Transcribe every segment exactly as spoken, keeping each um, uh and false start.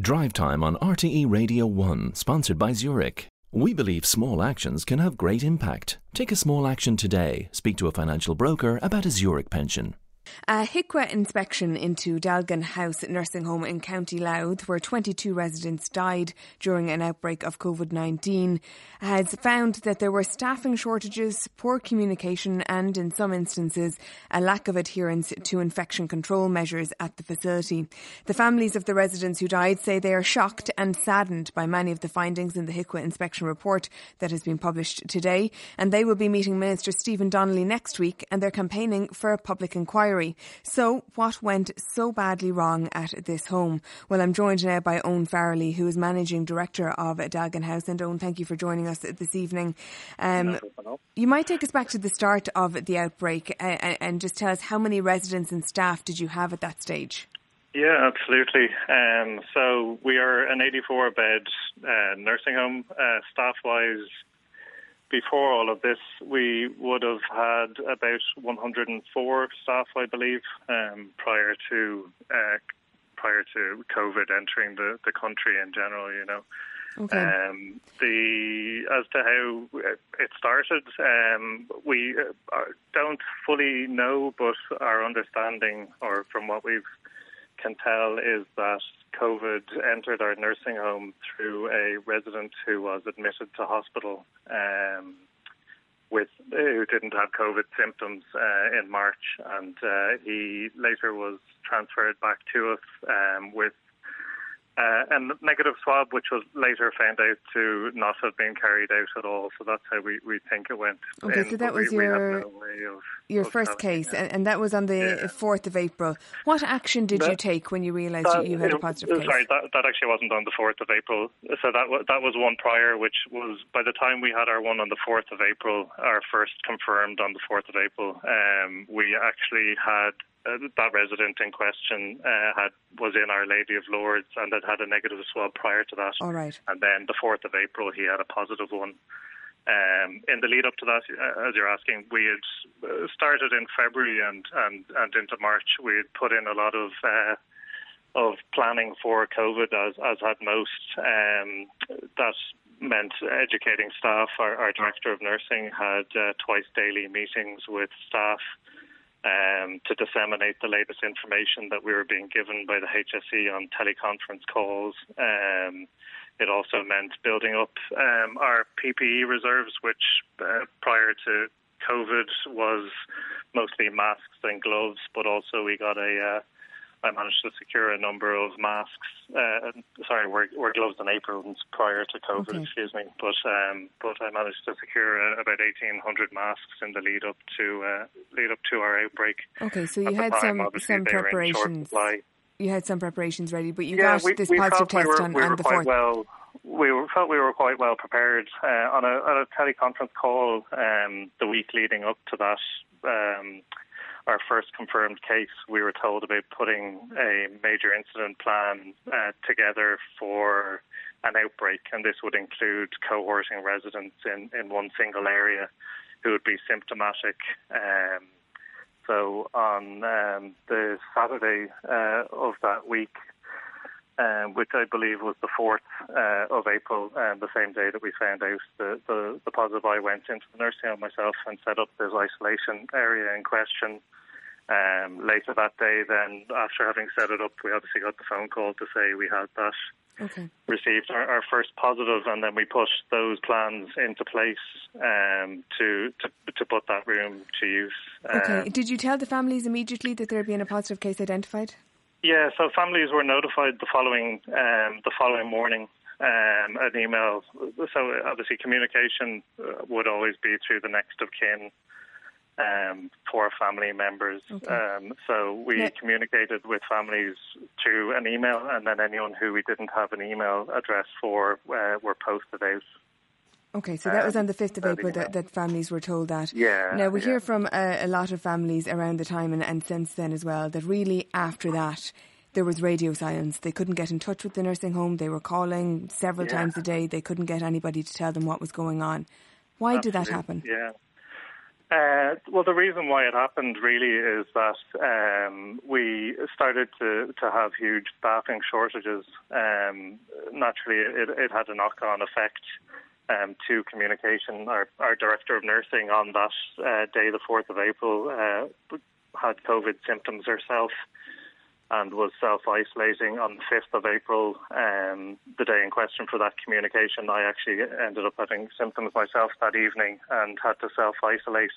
Drive Time on R T E Radio one, sponsored by Zurich. We believe small actions can have great impact. Take a small action today. Speak to a financial broker about a Zurich pension. A H I C W A inspection into Dalgan House nursing home in County Louth, where twenty-two residents died during an outbreak of COVID nineteen, has found that there were staffing shortages, poor communication and, in some instances, a lack of adherence to infection control measures at the facility. The families of the residents who died say they are shocked and saddened by many of the findings in the H I C W A inspection report that has been published today, and they will be meeting Minister Stephen Donnelly next week, and they're campaigning for a public inquiry. So, what went so badly wrong at this home? Well, I'm joined now by Owen Farrelly, who is Managing Director of Dalgan House. And Owen, thank you for joining us this evening. Um, you might take us back to the start of the outbreak uh, and just tell us how many residents and staff did you have at that stage? Yeah, absolutely. Um, so we are an eighty-four bed uh, nursing home. Uh, staff-wise, before all of this, we would have had about one hundred four staff, I believe, um, prior to uh, prior to COVID entering the, the country in general. You know, okay. um, the as to how it started, um, we don't fully know, but our understanding, or from what we can tell, is that COVID entered our nursing home through a resident who was admitted to hospital um, with who didn't have COVID symptoms uh, in March, and uh, he later was transferred back to us um, with uh, a negative swab, which was later found out to not have been carried out at all. So that's how we, we think it went. Okay, in, so that was we, your... we have no way of Your first case, and, and that was on the yeah. fourth of April. What action did that, you take when you realised that, you had a positive it, case? Sorry, that, that actually wasn't on the fourth of April. So that, that was one prior, which was, by the time we had our one on the fourth of April, our first confirmed on the fourth of April, um, we actually had, uh, that resident in question uh, had was in Our Lady of Lourdes and had had a negative swab prior to that. All right. And then the fourth of April, he had a positive one. Um, in the lead up to that, uh, as you're asking, we had uh, started in February and, and, and into March. We had put in a lot of uh, of planning for COVID, as as had most. Um, that meant educating staff. Our, our director of nursing had uh, twice daily meetings with staff um, to disseminate the latest information that we were being given by the H S E on teleconference calls. Um, It also meant building up um, our P P E reserves, which uh, prior to COVID was mostly masks and gloves, but also we got a, uh, I managed to secure a number of masks, uh, sorry, we're, we're gloves and aprons prior to COVID, okay. excuse me, but um, but I managed to secure uh, about eighteen hundred masks in the lead up to uh, lead up to our outbreak. Okay, so you had time, some, some preparations. You had some preparations ready, but you yeah, got we, this we positive test we were, on, we on were the quite fourth. Well, we were, felt we were quite well prepared. Uh, on, a, on a teleconference call um, the week leading up to that, um, our first confirmed case, we were told about putting a major incident plan uh, together for an outbreak, and this would include cohorting residents in, in one single area who would be symptomatic. Um, So on um, the Saturday uh, of that week, um, which I believe was the fourth uh, of April, um, the same day that we found out the, the, the positive, I went into the nursing home myself and set up this isolation area in question. Um, later that day, then, after having set it up, we obviously got the phone call to say we had that. Okay. Received our, our first positive, and then we put those plans into place um, to, to to put that room to use. Okay. Um, Did you tell the families immediately that there had been a positive case identified? Yeah. So families were notified the following um, the following morning. Um, an email. So obviously, communication would always be through the next of kin. Um, for family members. Okay. Um, so we yeah. communicated with families through an email, and then anyone who we didn't have an email address for uh, were posted out. Okay, so that was on the fifth of April that, that families were told that. Yeah. Now, we yeah. hear from a, a lot of families around the time and, and since then as well that really after that there was radio silence. They couldn't get in touch with the nursing home. They were calling several yeah. times a day. They couldn't get anybody to tell them what was going on. Why Absolutely. did that happen? Yeah. Uh, well, the reason why it happened really is that um, we started to, to have huge staffing shortages. Um, naturally, it, it had a knock-on effect um, to communication. Our, our director of nursing on that uh, day, the fourth of April, uh, had COVID symptoms herself and was self-isolating. On the fifth of April, um, the day in question for that communication, I actually ended up having symptoms myself that evening and had to self-isolate.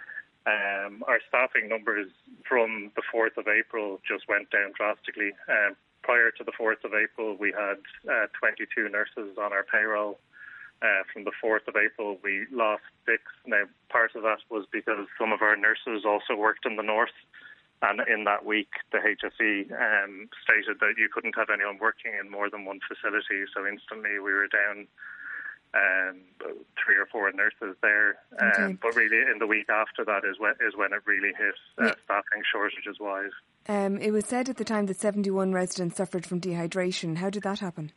Um, our staffing numbers from the fourth of April just went down drastically. Um, prior to the fourth of April, we had uh, twenty-two nurses on our payroll. Uh, from the fourth of April, we lost six. Now, part of that was because some of our nurses also worked in the north. And in that week, the H S E um, stated that you couldn't have anyone working in more than one facility. So instantly we were down um, three or four nurses there. Okay. Um, but really, in the week after that is when, is when it really hit, uh, yeah. staffing shortages-wise. Um, it was said at the time that seventy-one residents suffered from dehydration. How did that happen?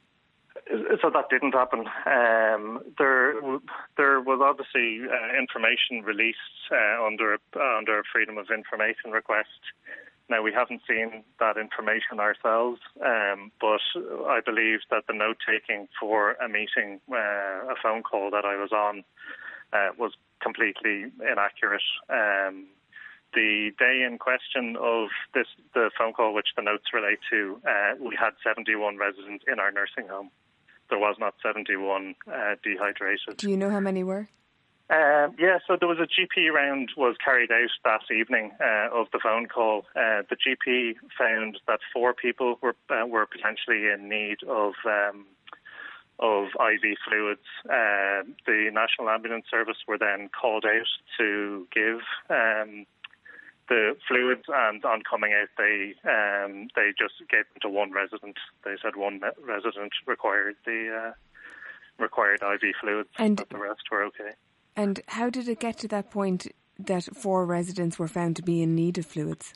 So that didn't happen. Um, there, there was obviously uh, information released uh, under uh, under a Freedom of Information request. Now, we haven't seen that information ourselves, um, but I believe that the note-taking for a meeting, uh, a phone call that I was on, uh, was completely inaccurate. Um, the day in question of this, the phone call which the notes relate to, uh, we had seventy-one residents in our nursing home. There was not seventy-one uh, dehydrated. Do you know how many were? Um, yeah, so there was a G P round was carried out that evening uh, of the phone call. Uh, the G P found that four people were uh, were potentially in need of um, of I V fluids. Uh, the National Ambulance Service were then called out to give um, the fluids, and on coming out, they um, they just gave them to one resident. They said one resident required the uh, required I V fluids, and but the rest were okay. And how did it get to that point that four residents were found to be in need of fluids?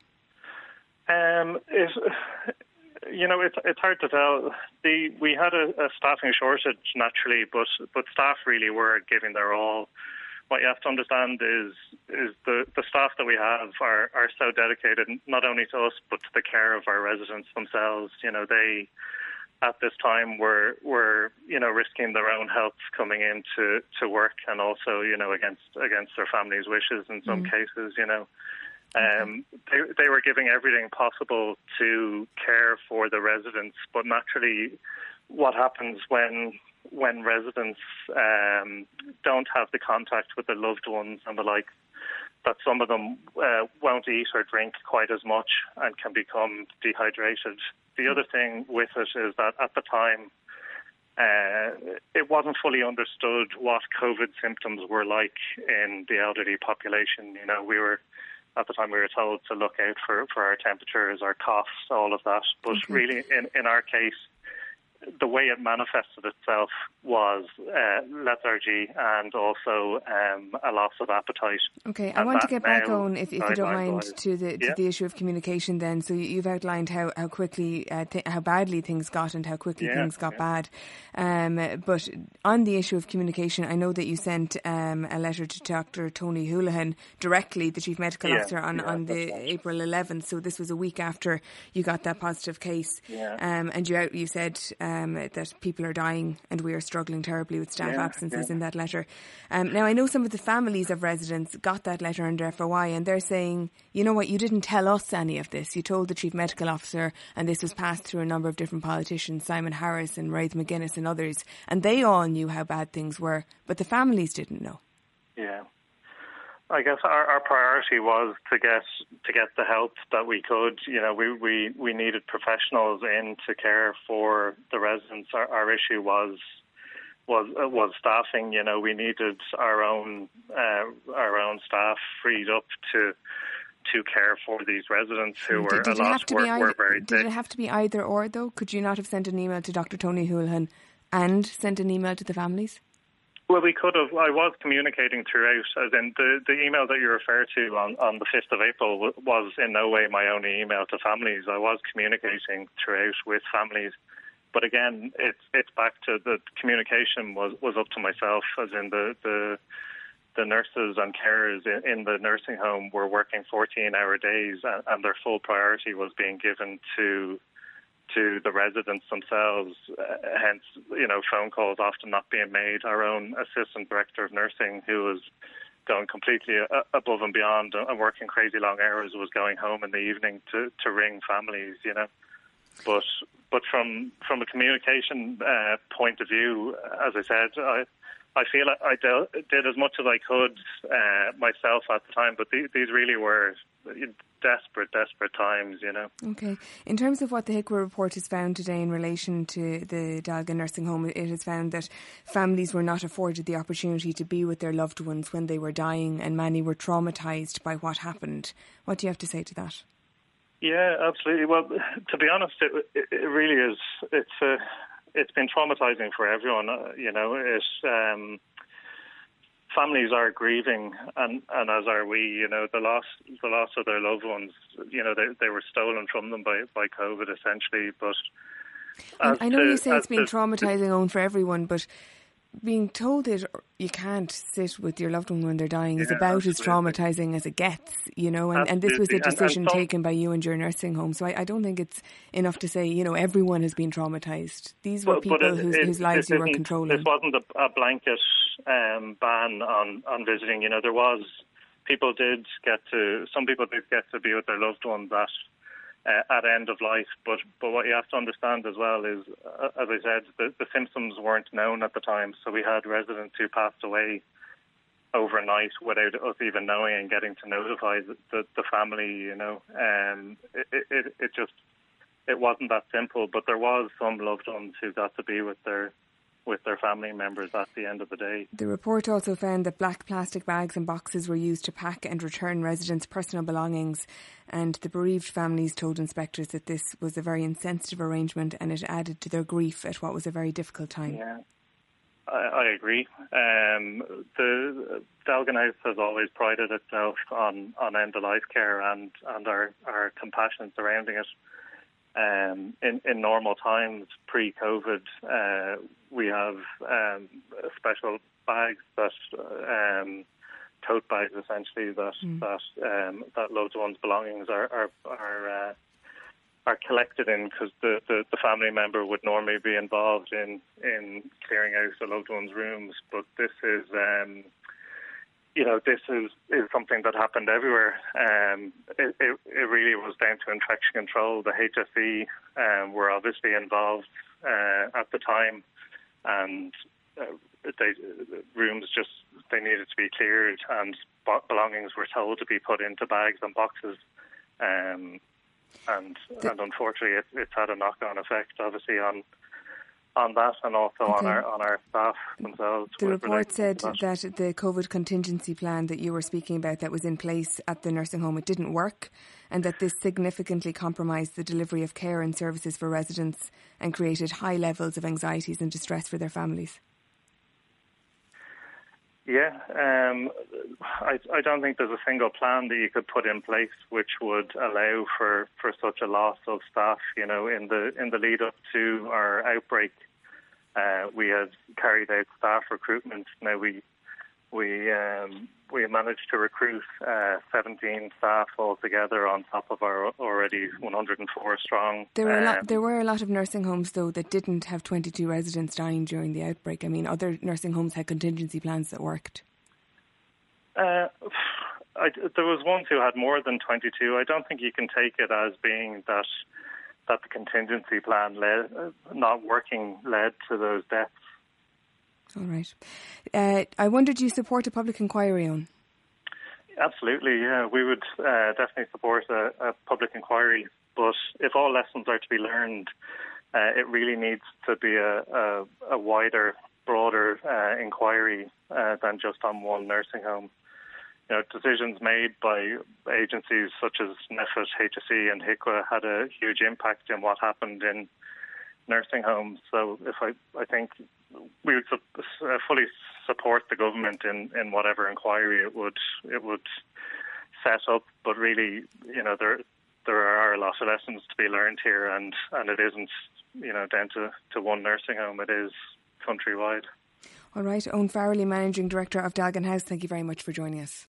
Um, it, you know, it's it's hard to tell. The we had a, a staffing shortage naturally, but but staff really were giving their all. What you have to understand is is the, the staff that we have are, are so dedicated not only to us but to the care of our residents themselves. You know, they at this time were were you know risking their own health coming in to, to work, and also you know against against their families' wishes in some mm. cases. You know, um, they they were giving everything possible to care for the residents, but naturally, what happens when when residents um, don't have the contact with their loved ones and the like, that some of them uh, won't eat or drink quite as much and can become dehydrated. The other thing with it is that at the time, uh, it wasn't fully understood what COVID symptoms were like in the elderly population. You know, we were, at the time we were told to look out for, for our temperatures, our coughs, all of that. But okay. really, in, in our case, the way it manifested itself was uh, lethargy and also um, a loss of appetite. Okay, I and want to get back on, if, if you don't mind, wise. to the to yeah. the issue of communication then. So you've outlined how, how quickly, uh, th- how badly things got and how quickly yeah, things got yeah. bad. Um, but on the issue of communication, I know that you sent um, a letter to Doctor Tony Holohan directly, the Chief Medical yeah, Officer, on, yeah, on the right. April eleventh. So this was a week after you got that positive case. Yeah. Um, and you out, you said um, that people are dying and we are struggling terribly with staff yeah, absences yeah. in that letter. Um, now, I know some of the families of residents got that letter under F O I and they're saying, you know what, you didn't tell us any of this. You told the Chief Medical Officer, and this was passed through a number of different politicians, Simon Harris and Raith McGuinness and others, and they all knew how bad things were, but the families didn't know. Yeah. I guess our, our priority was to get to get the help that we could. You know, we, we, we needed professionals in to care for the residents. Our, our issue was was uh, was staffing. You know, we needed our own uh, our own staff freed up to to care for these residents who were did, did a lot were, either, were very Did sick. it have to be either or though? Could you not have sent an email to Doctor Tony Holohan and sent an email to the families? Well, we could have. I was communicating throughout, as in the, the email that you refer to on, on the fifth of April was in no way my only email to families. I was communicating throughout with families. But again, it's it's back to the communication was, was up to myself, as in the, the the nurses and carers in, in the nursing home were working fourteen-hour days, and, and their full priority was being given to to the residents themselves. Uh, hence, you know, phone calls often not being made. Our own assistant director of nursing, who was going completely uh, above and beyond and working crazy long hours, was going home in the evening to, to ring families, you know. But but from from a communication uh, point of view, as I said, I I feel I did as much as I could uh, myself at the time, but these, these really were desperate, desperate times, you know. Okay. In terms of what the H I C W A report has found today in relation to the Dalgan nursing home, it has found that families were not afforded the opportunity to be with their loved ones when they were dying, and many were traumatised by what happened. What do you have to say to that? Yeah, absolutely. Well, to be honest, it, it, it really is. It's a... It's been traumatising for everyone, uh, you know. It, um, families are grieving, and, and as are we. You know, the loss, the loss of their loved ones. You know, they they were stolen from them by, by COVID, essentially. But I know to, you say it's been to, traumatising on for everyone, but being told that you can't sit with your loved one when they're dying is yeah, about absolutely. as traumatising as it gets, you know, and, and this was a decision and, and some, taken by you and your nursing home. So I, I don't think it's enough to say, you know, everyone has been traumatised. These were but, people but it, whose, it, whose lives you were controlling. This wasn't a, a blanket um, ban on, on visiting. You know, there was, people did get to, some people did get to be with their loved ones at Uh, at end of life, but but what you have to understand as well is, uh, as I said, the, the symptoms weren't known at the time. So we had residents who passed away overnight without us even knowing and getting to notify the, the, the family. You know, and it, it it just it wasn't that simple. But there was some loved ones who got to be with their with their family members at the end of the day. The report also found that black plastic bags and boxes were used to pack and return residents' personal belongings, and the bereaved families told inspectors that this was a very insensitive arrangement and it added to their grief at what was a very difficult time. Yeah, I, I agree. Um, the Dalgan House has always prided itself on, on end-of-life care and, and our, our compassion surrounding it. Um, in, in normal times, pre-COVID, uh, we have um, special bags that, um, tote bags essentially, that mm. that um, that loved ones' belongings are are are, uh, are collected in, because the, the, the family member would normally be involved in, in clearing out the loved one's rooms. But this is, um, you know, this is, is something that happened everywhere. Um, it, it, it really was down to infection control. The H S E um, were obviously involved uh, at the time, and uh, they, rooms just, they needed to be cleared, and belongings were told to be put into bags and boxes. Um, and the, and unfortunately, it, it's had a knock-on effect, obviously, on on that, and also okay. on our on our staff themselves. The report said that. that the COVID contingency plan that you were speaking about that was in place at the nursing home, it didn't work, and that this significantly compromised the delivery of care and services for residents and created high levels of anxieties and distress for their families. Yeah, um, I, I don't think there's a single plan that you could put in place which would allow for, for such a loss of staff. You know, in the in the lead up to our outbreak, uh, we had carried out staff recruitment. Now we we um, we managed to recruit uh, seventeen staff altogether on top of our already one hundred four strong. There were a lot, um, there were a lot of nursing homes though that didn't have twenty-two residents dying during the outbreak. I mean, other nursing homes had contingency plans that worked. Uh, I, there was ones who had more than twenty-two. I don't think you can take it as being that that the contingency plan led, uh, not working led to those deaths. All right. Uh, I wonder, do you support a public inquiry on? Absolutely, yeah. We would uh, definitely support a, a public inquiry. But if all lessons are to be learned, uh, it really needs to be a, a, a wider, broader uh, inquiry uh, than just on one nursing home. You know, decisions made by agencies such as NPHET, H S E and H I C W A had a huge impact in what happened in nursing homes. So if I, I think we would su- uh, fully support the government in, in whatever inquiry it would it would set up. But really, you know, there there are a lot of lessons to be learned here, and, and it isn't, you know, down to, to one nursing home. It is countrywide. All right, Owen Farrelly, Managing Director of Dalgan House, thank you very much for joining us.